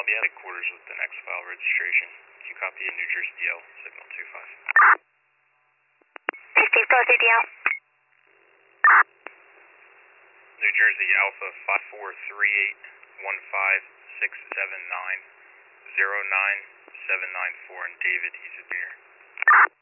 Yeah, headquarters with the next file registration. Q copy in New Jersey DL, signal 25. 16 Pro CDL. New Jersey Alpha 54381567909794 and David, he's a beer.